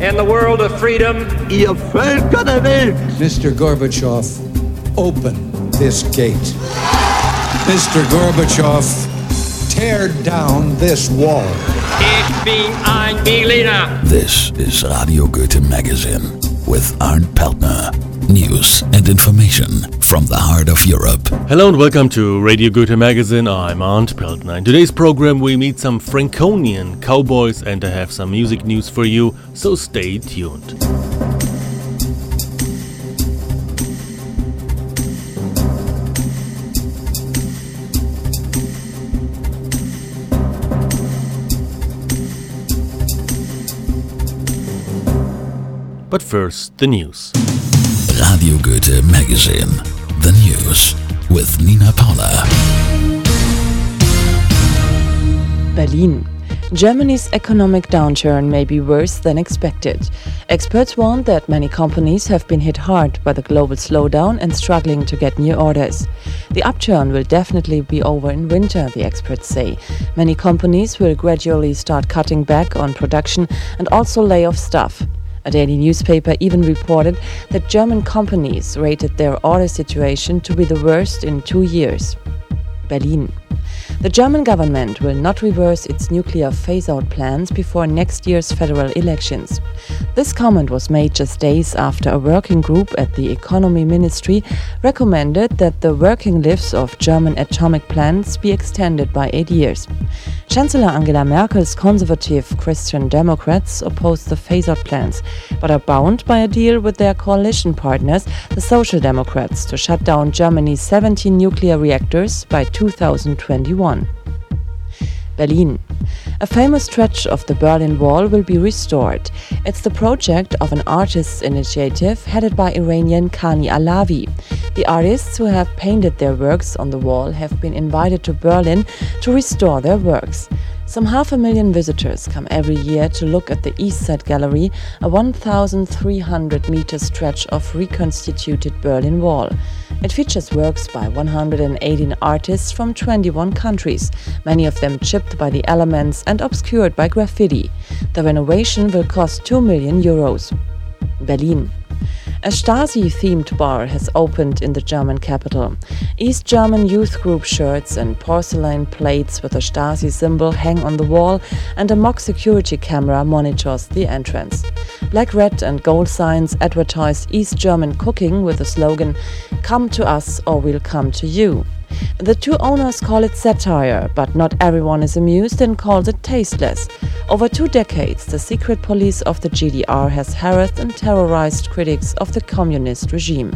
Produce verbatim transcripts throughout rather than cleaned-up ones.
in the world of freedom. Ihr Völker der Welt. Mister Gorbachev, open this gate. Mister Gorbachev, tear down this wall. Ich bin ein Berliner. This is Radio Goethe Magazine with Arndt Peltner. News and information from the heart of Europe. Hello and welcome to Radio Goethe Magazine. I'm Arndt Peltner. In today's program we meet some Franconian cowboys and I have some music news for you, so stay tuned. But first, the news. Radio Goethe Magazine. The news with Nina Paula. Berlin. Germany's economic downturn may be worse than expected. Experts warn that many companies have been hit hard by the global slowdown and struggling to get new orders. The upturn will definitely be over in winter, the experts say. Many companies will gradually start cutting back on production and also lay off staff. A daily newspaper even reported that German companies rated their order situation to be the worst in two years. Berlin. The German government will not reverse its nuclear phase-out plans before next year's federal elections. This comment was made just days after a working group at the Economy Ministry recommended that the working lives of German atomic plants be extended by eight years. Chancellor Angela Merkel's conservative Christian Democrats oppose the phase-out plans, but are bound by a deal with their coalition partners, the Social Democrats, to shut down Germany's seventeen nuclear reactors by two thousand twenty-one. Berlin. A famous stretch of the Berlin Wall will be restored. It's the project of an artists' initiative headed by Iranian Kani Alavi. The artists who have painted their works on the wall have been invited to Berlin to restore their works. Some half a million visitors come every year to look at the East Side Gallery, a one thousand three hundred meter stretch of reconstituted Berlin Wall. It features works by one hundred eighteen artists from twenty-one countries, many of them chipped by the elements and obscured by graffiti. The renovation will cost two million euros. Berlin. A Stasi-themed bar has opened in the German capital. East German youth group shirts and porcelain plates with a Stasi symbol hang on the wall, and a mock security camera monitors the entrance. Black, red and gold signs advertise East German cooking with the slogan, "Come to us or we'll come to you." The two owners call it satire, but not everyone is amused and calls it tasteless. Over two decades, the secret police of the G D R has harassed and terrorized critics of the communist regime.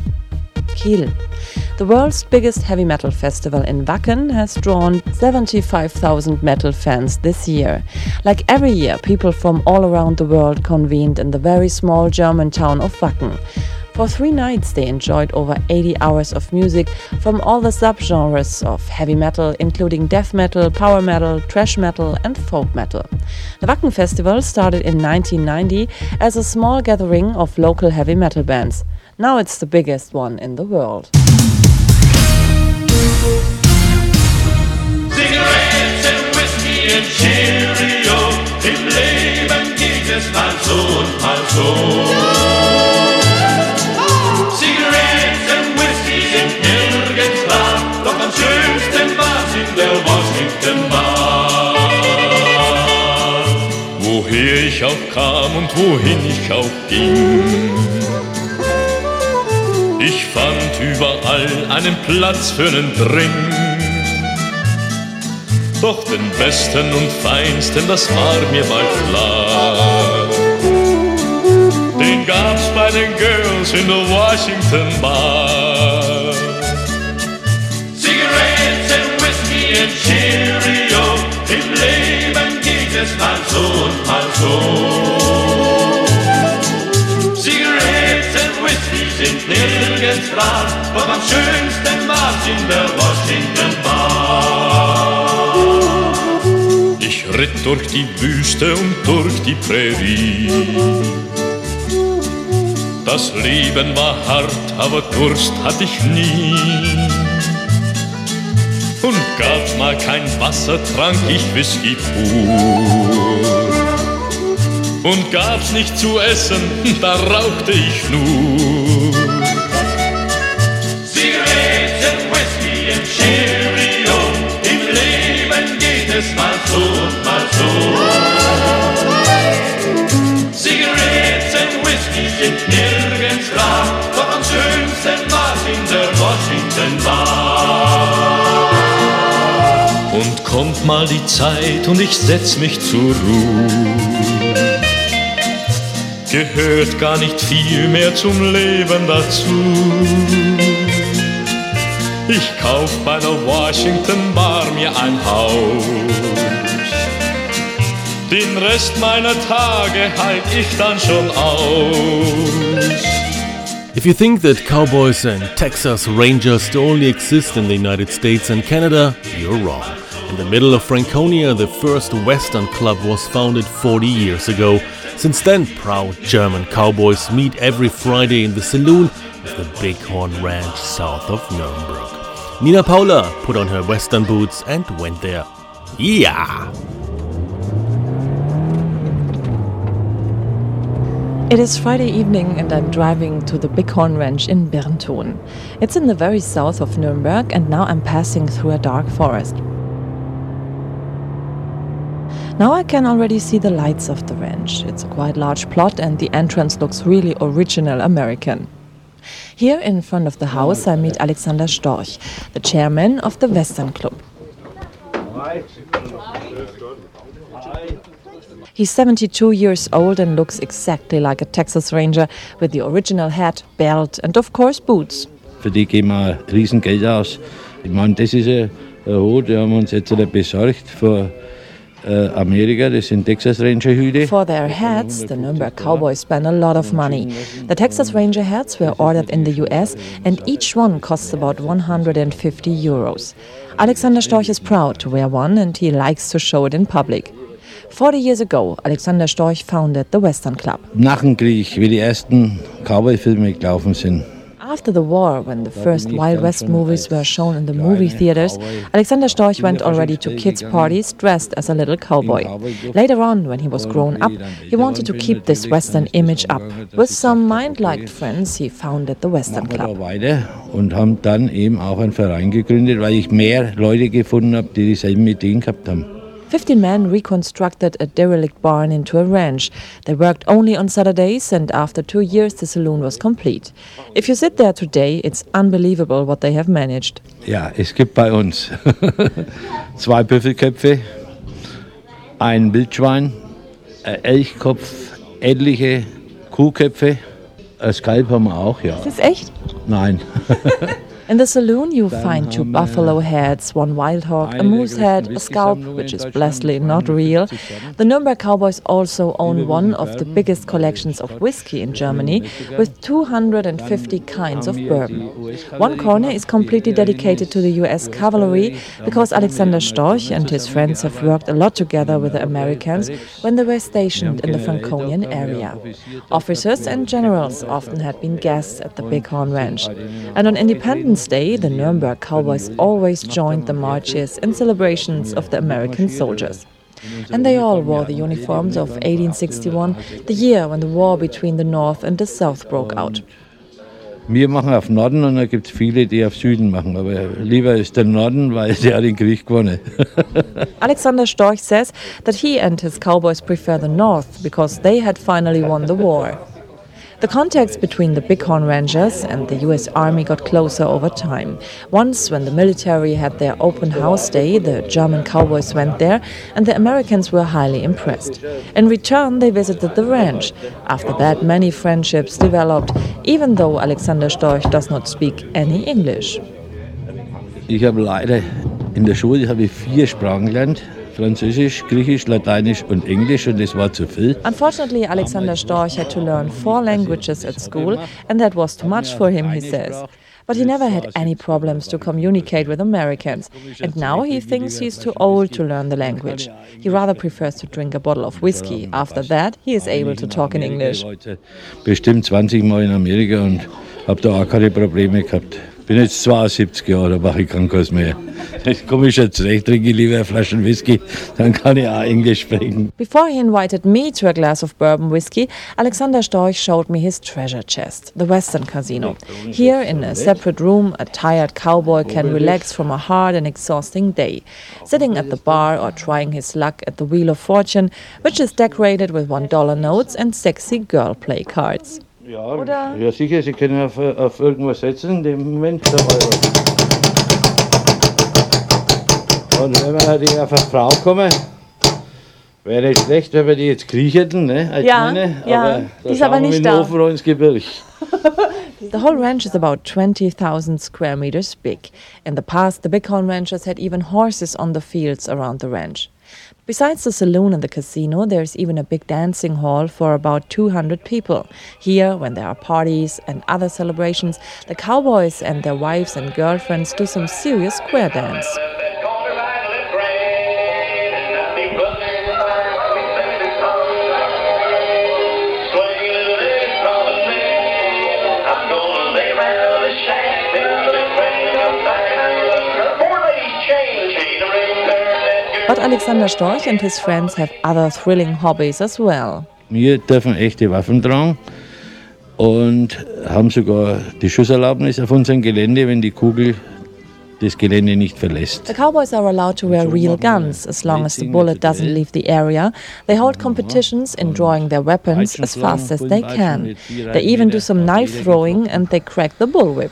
Kiel. The world's biggest heavy metal festival in Wacken has drawn seventy-five thousand metal fans this year. Like every year, people from all around the world convened in the very small German town of Wacken. For three nights they enjoyed over eighty hours of music from all the subgenres of heavy metal, including death metal, power metal, thrash metal and folk metal. The Wacken Festival started in nineteen ninety as a small gathering of local heavy metal bands. Now it's the biggest one in the world. Cigarettes and whiskey and Cheerio, im Leben geht es mal so und mal so. Cigarettes and whiskey sind nirgends wahr, doch am schönsten war's in der Washington Bar. Woher ich auch kam und wohin ich auch ging, ich fand überall einen Platz für einen Drink. Doch den besten und feinsten, das war mir bald klar, den gab's bei den Girls in der Washington Bar. Cigarettes and whiskey and Cheerio, im Leben geht es mal so und mal so. Cigarettes and whiskey sind nirgends rar, doch am schönsten war's in der Washington Bar. Ich ritt durch die Wüste und durch die Prärie. Das Leben war hart, aber Durst hatte ich nie. Und gab's mal kein Wasser, trank ich Whisky pur. und gab's nicht zu essen, da rauchte ich nur. Zigaretten, Whisky und Cheerio, im Leben geht es mal so und mal so. Zigaretten, Whisky sind nirgends rar, doch am schönsten war's in der Washington Bar. Und kommt mal die Zeit und ich setz mich zur Ruhe. Gehört gar nicht viel mehr zum Leben dazu. Ich kauf bei der Washington Bar mir ein Haus. Den Rest meiner Tage halt ich dann schon aus. If you think that cowboys and Texas Rangers only exist in the United States and Canada, you're wrong. In the middle of Franconia, the first Western club was founded forty years ago. Since then, proud German cowboys meet every Friday in the saloon of the Bighorn Ranch south of Nürnberg. Nina Paula put on her Western boots and went there. Yeah! It is Friday evening and I'm driving to the Bighorn Ranch in Bernton. It's in the very south of Nuremberg and now I'm passing through a dark forest. Now I can already see the lights of the ranch. It's a quite large plot and the entrance looks really original American. Here in front of the house I meet Alexander Storch, the chairman of the Western Club. He's seventy-two years old and looks exactly like a Texas Ranger with the original hat, belt and of course boots. Für die geben wir ein Riesengeld aus. Ich meine, das ist ein Hut, die haben uns jetzt besorgt für Amerika, das sind Texas Ranger Hüte. For their hats, the Nuremberg Cowboys spend a lot of money. The Texas Ranger hats were ordered in the U S and each one costs about one hundred fifty euros. Alexander Storch is proud to wear one and he likes to show it in public. Forty years ago, Alexander Storch founded the Western Club. Nach dem Krieg, wie die ersten Cowboy-Filme gelaufen sind. After the war, when the first Wild West movies were shown in the movie theaters, Alexander Storch went already to kids' parties dressed as a little cowboy. Later on, when he was grown up, he wanted to keep this Western image up. With some mind-liked friends, he founded the Western Club. Und haben dann eben auch einen Verein gegründet, weil ich mehr Leute gefunden habe, die dieselben Ideen gehabt haben. Fifteen men reconstructed a derelict barn into a ranch. They worked only on Saturdays and after two years the saloon was complete. If you sit there today, it's unbelievable what they have managed. Ja, es gibt bei uns zwei Büffelköpfe, ein Wildschwein, ein Elchkopf, etliche Kuhköpfe, ein Kalb haben wir auch, ja. Ist das echt? Nein. In the saloon you find two buffalo heads, one wild hog, a moose head, a scalp, which is blessedly not real. The Nuremberg Cowboys also own one of the biggest collections of whiskey in Germany, with two hundred fifty kinds of bourbon. One corner is completely dedicated to the U S cavalry, because Alexander Storch and his friends have worked a lot together with the Americans when they were stationed in the Franconian area. Officers and generals often had been guests at the Bighorn Ranch. And on Independence Day, the Nuremberg Cowboys always joined the marches and celebrations of the American soldiers. And they all wore the uniforms of eighteen sixty-one, the year when the war between the North and the South broke out. Wir machen auf Norden und da gibt es viele, die auf Süden machen. Aber lieber ist der Norden, weil der hat den Krieg gewonnen. Alexander Storch says that he and his cowboys prefer the North because they had finally won the war. The contacts between the Bighorn Rangers and the U S Army got closer over time. Once, when the military had their open house day, the German cowboys went there and the Americans were highly impressed. In return, they visited the ranch. After that, many friendships developed, even though Alexander Storch does not speak any English. Ich habe leider in der Schule habe ich vier Sprachen gelernt. Französisch, Griechisch, Lateinisch und Englisch und das war zu viel. Unfortunately, Alexander Storch had to learn four languages at school and that was too much for him, he says. But he never had any problems to communicate with Americans. And now he thinks he's too old to learn the language. He rather prefers to drink a bottle of whiskey. After that, he is able to talk in English. Bestimmt zwanzig Mal in Amerika und habe da auch keine Probleme gehabt. bin jetzt zweiundsiebzig Jahre, da mache ich keinen Kurs mehr. Jetzt komme ich schon zurecht, trinke lieber Flaschen Whisky, dann kann ich auch Englisch sprechen. Before he invited me to a glass of bourbon whiskey, Alexander Storch showed me his treasure chest, the Western Casino. Here, in a separate room, a tired cowboy can relax from a hard and exhausting day, sitting at the bar or trying his luck at the Wheel of Fortune, which is decorated with one dollar notes and sexy girl play cards. Ja, Oder? Ja, sicher, Sie können auf, auf irgendwas setzen, den Moment dabei. Und wenn wir die auf eine Frau kommen, wäre nicht schlecht, wenn wir die jetzt kriechen, ne? Als ja, meine, ja, aber die ist aber nicht da. Ins Gebirge. The whole ranch is about twenty thousand square meters big. In the past, the Bighorn ranchers had even horses on the fields around the ranch. Besides the saloon and the casino, there's even a big dancing hall for about two hundred people. Here, when there are parties and other celebrations, the cowboys and their wives and girlfriends do some serious square dance. But Alexander Storch and his friends have other thrilling hobbies as well. Wir dürfen echte Waffen tragen und haben sogar die Schusserlaubnis auf unserem Gelände, wenn die Kugel das Gelände nicht verlässt. The cowboys are allowed to wear real guns as long as the bullet doesn't leave the area. They hold competitions in drawing their weapons as fast as they can. They even do some knife throwing and they crack the bullwhip.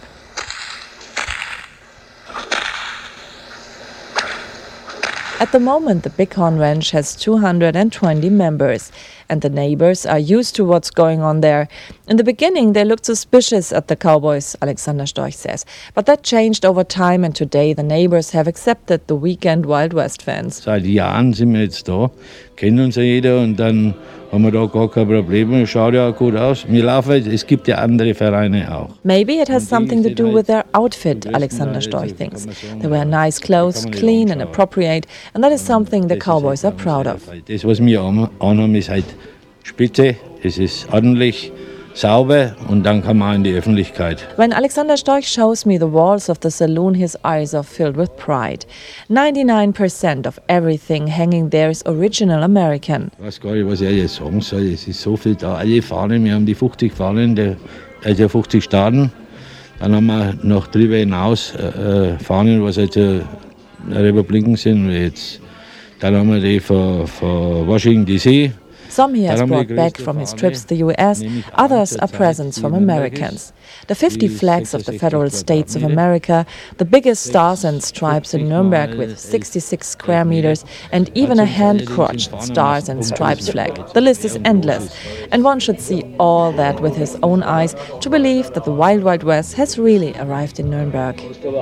At the moment, the Bighorn Ranch has two hundred twenty members, and the neighbors are used to what's going on there. In the beginning, they looked suspicious at the cowboys, Alexander Storch says. But that changed over time, and today the neighbors have accepted the Weekend Wild West fans. Seit Jahren sind wir jetzt da, kennt uns ja jeder und dann haben wir da gar kein Problem. Schaut ja auch gut aus. Wir laufen, es gibt ja andere Vereine auch. Maybe it has something to do with their outfit, Alexander Storch thinks. They wear nice clothes, clean and appropriate, and that is something the cowboys are proud of. Das, was wir anhaben, ist halt spitze, es ist ordentlich, sauber und dann kann man in die Öffentlichkeit. When Alexander Storch shows me the walls of the saloon, his eyes are filled with pride. ninety-nine percent of everything hanging there is original American. Ich weiß gar nicht, was ich jetzt sagen soll. Es ist so viel da. Alle Fahnen, wir haben die fünfzig Fahnen, der, also fünfzig Staaten. Dann haben wir noch darüber hinaus äh, Fahnen, was jetzt äh, Republiken sind. Jetzt, dann haben wir die von, von Washington D C. Some he has brought back from his trips to the U S, others are presents from Americans. The fifty flags of the federal states of America, the biggest stars and stripes in Nuremberg with sixty-six square meters, and even a hand-crotched stars and stripes flag. The list is endless, and one should see all that with his own eyes to believe that the Wild Wild West has really arrived in Nuremberg.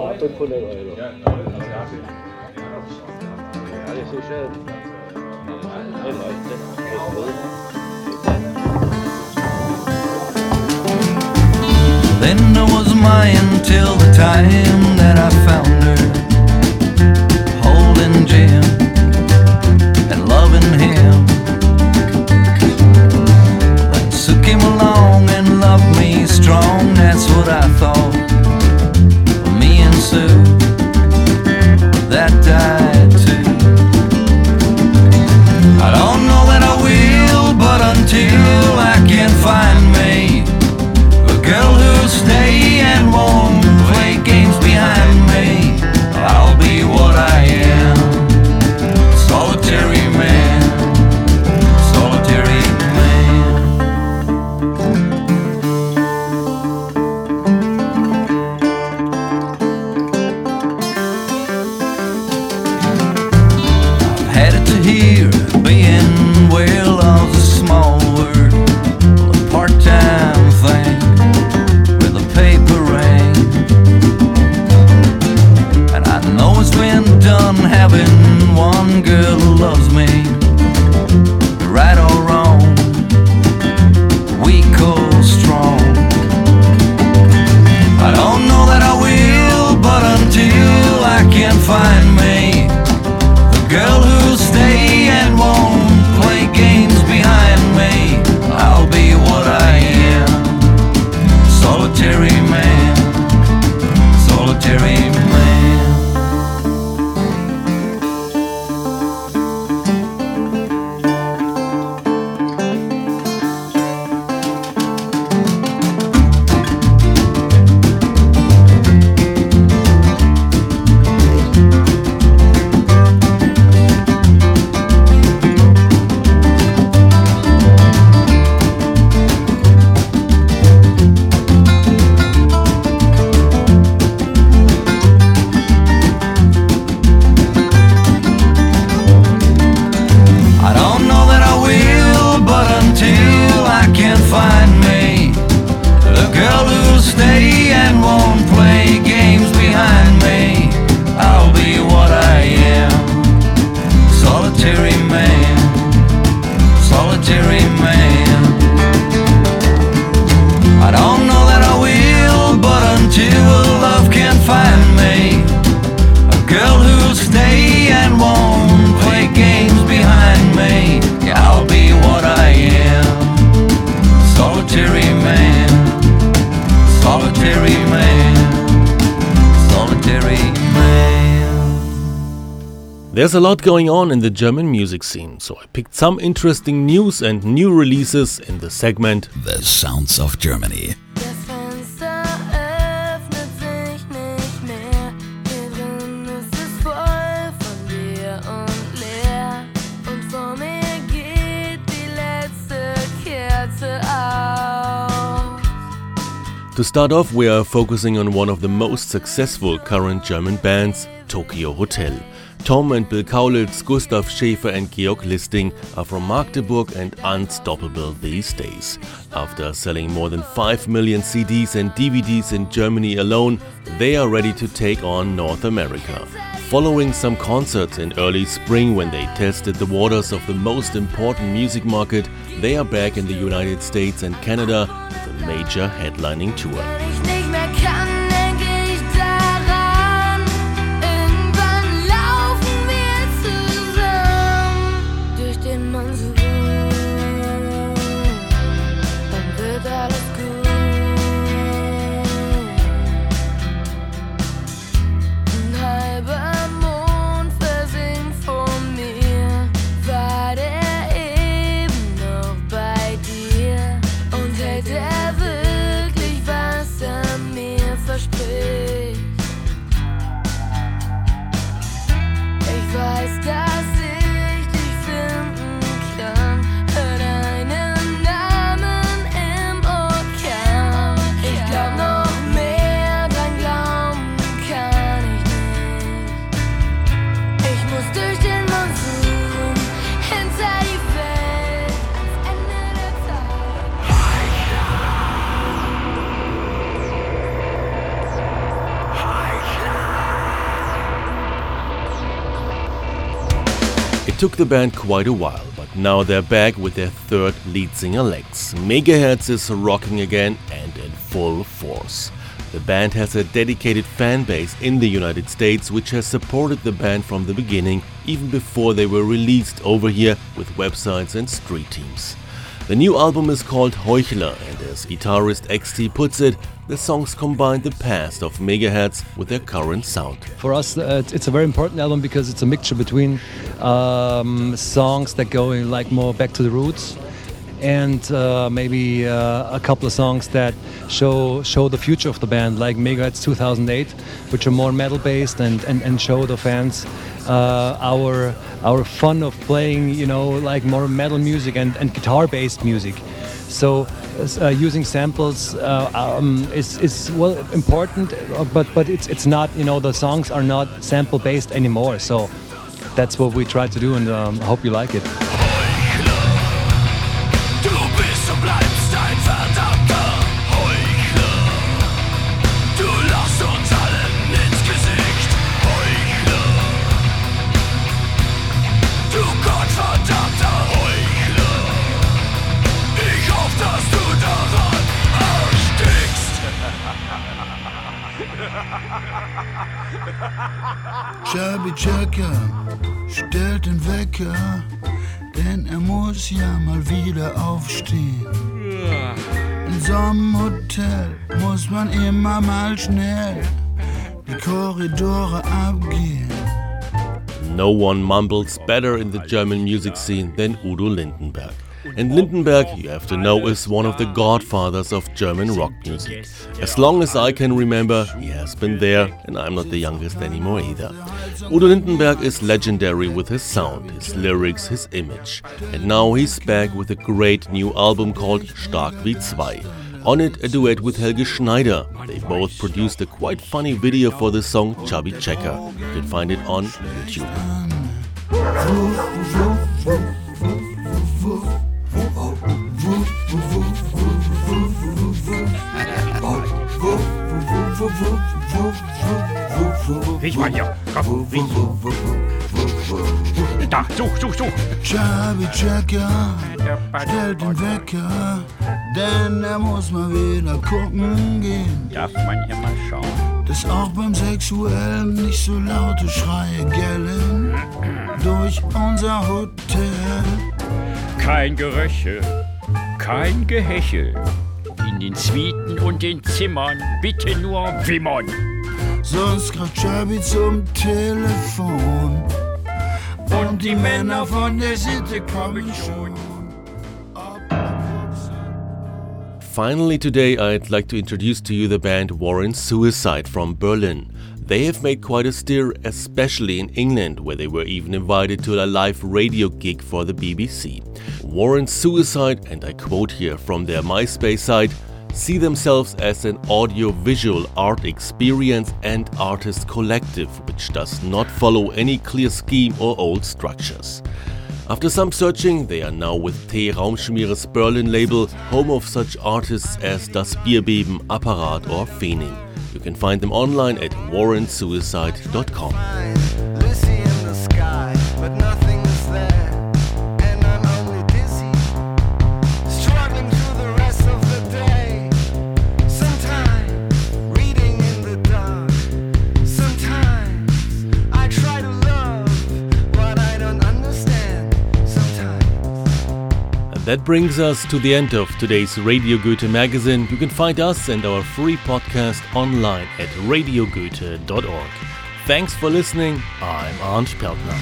Linda was mine till the time that I found her, holding Jim and loving him. Then Sue came along and loved me strong, that's what I thought. Me and Sue, that died too. I don't know that I will, but until I can find me a girl who'll stay and won't play games behind me, I'll be what I am, solitary man, solitary man. stay and won't play games behind me. I'll be what I am, solitary man, solitary man. I don't know that I will, but until love can find me, a girl who'll stay and won't play games behind me, yeah, I'll be what I am, solitary man, solitary man, solitary man. There's a lot going on in the German music scene, so I picked some interesting news and new releases in the segment The Sounds of Germany. To start off, we are focusing on one of the most successful current German bands, Tokio Hotel. Tom and Bill Kaulitz, Gustav Schäfer and Georg Listing are from Magdeburg and unstoppable these days. After selling more than five million C Ds and D V Ds in Germany alone, they are ready to take on North America. Following some concerts in early spring when they tested the waters of the most important music market, they are back in the United States and Canada with a major headlining tour. It took the band quite a while, but now they're back with their third lead singer Lex. Megahertz is rocking again and in full force. The band has a dedicated fan base in the United States which has supported the band from the beginning, even before they were released over here with websites and street teams. The new album is called Heuchler, and as guitarist X T puts it, the songs combine the past of Megahertz with their current sound. For us, uh, it's a very important album because it's a mixture between um, songs that go in, like more back to the roots, and uh, maybe uh, a couple of songs that show show the future of the band, like Megahertz two thousand eight, which are more metal based and, and, and show the fans uh, our our fun of playing, you know, like more metal music and, and guitar based music. So uh, using samples uh, um, is is well important, but but it's it's not, you know, the songs are not sample based anymore. So that's what we try to do, and um, I hope you like it. Chubby Checker stellt den Wecker, denn er muss ja mal wieder aufstehen. In so einem Hotel muss man immer mal schnell die Korridore abgehen. No one mumbles better in the German music scene than Udo Lindenberg. And Lindenberg, you have to know, is one of the godfathers of German rock music. As long as I can remember, he has been there, and I'm not the youngest anymore either. Udo Lindenberg is legendary with his sound, his lyrics, his image. And now he's back with a great new album called Stark wie zwei. On it, a duet with Helge Schneider. They both produced a quite funny video for the song Chubby Checker. You can find it on YouTube. Ich mal hier. Komm, wie? Da, such, such, such. Chubby Checker stellt den Wecker, denn er muss mal wieder gucken gehen. Darf man hier mal schauen. Dass auch beim Sexuellen nicht so laute Schreie gellen durch unser Hotel. Kein Geröchel, kein Gehechel. In den Suiten und den Zimmern bitte nur wimmern. Sonst greift Chubby zum Telefon. Und die Männer von der Sitte kommen schon. Finally today I'd like to introduce to you the band Warren Suicide from Berlin. They have made quite a stir, especially in England, where they were even invited to a live radio gig for the B B C. Warren Suicide, and I quote here from their MySpace site, see themselves as an audio-visual art experience and artist collective, which does not follow any clear scheme or old structures. After some searching, they are now with T. Raumschmieres Berlin label, home of such artists as Das Bierbeben, Apparat or Fening. You can find them online at warren suicide dot com. That brings us to the end of today's Radio Goethe magazine. You can find us and our free podcast online at radio goethe dot org. Thanks for listening. I'm Arndt Peltner.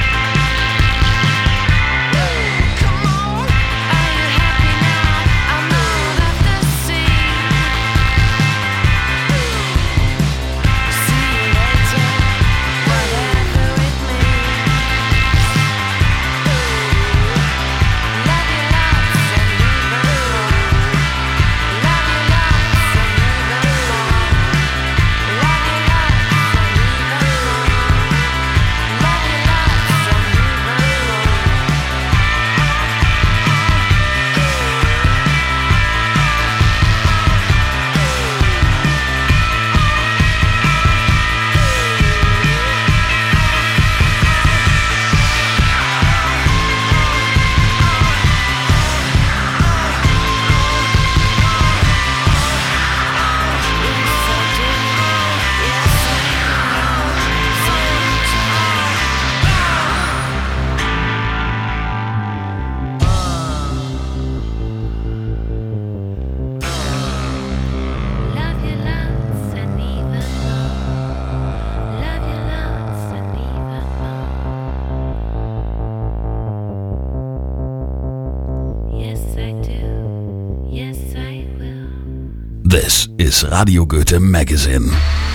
This is Radio Goethe magazine.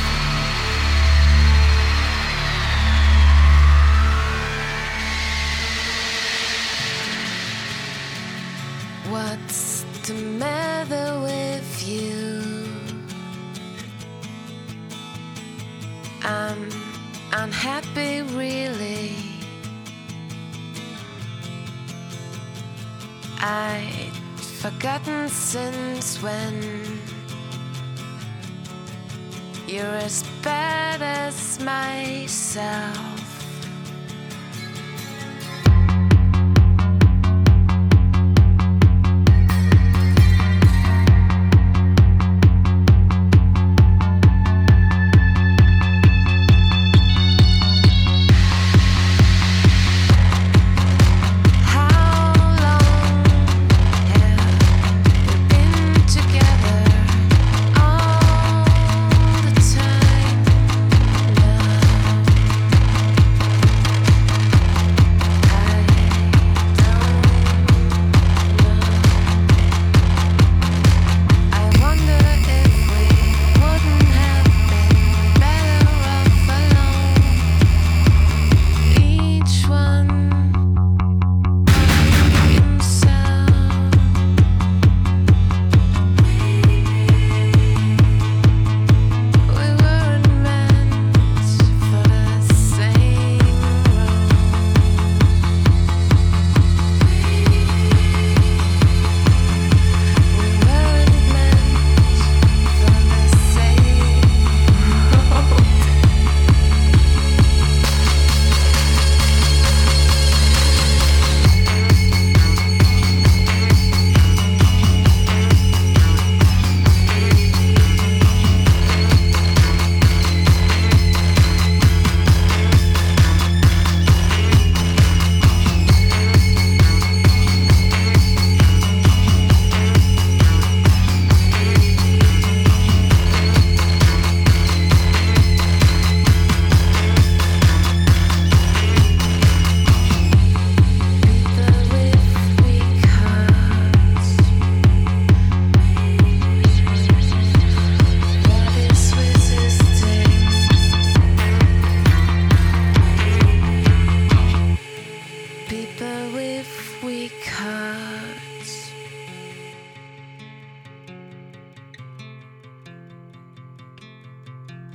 What's the matter with you? I'm unhappy, really. I'd forgotten since when you're as bad as myself.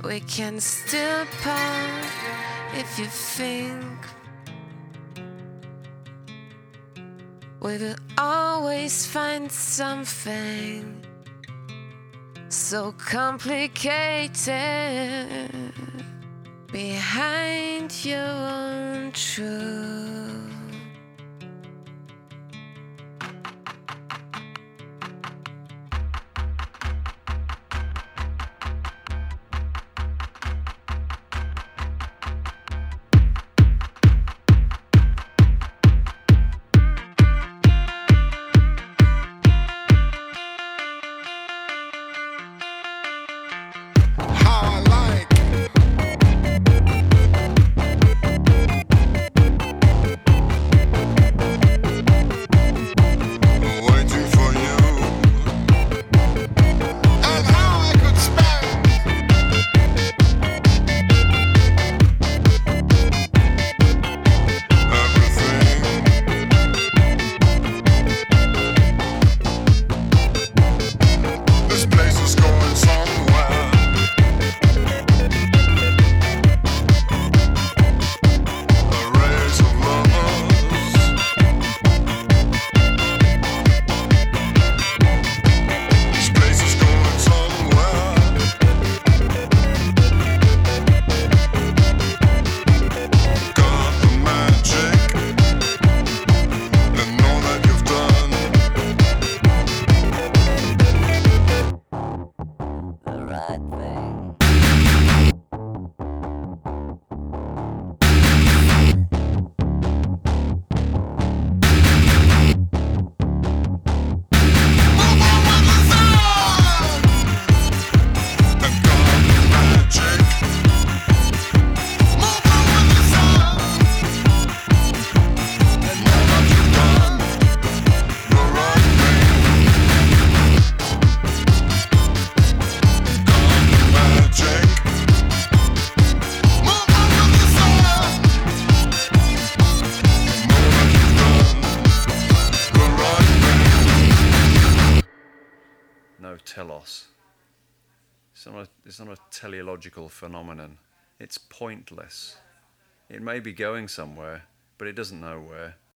We can still part if you think we will always find something so complicated behind your own truth. Telos. It's not, a, it's not a teleological phenomenon. It's pointless. It may be going somewhere, but it doesn't know where.